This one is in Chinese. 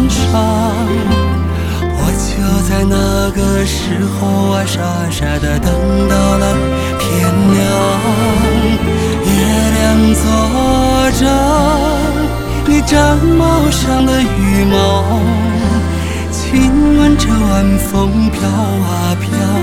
上。我就在那个时候啊，傻傻的等到了天亮。月亮坐着你长帽上的羽毛，亲吻着晚风飘啊飘。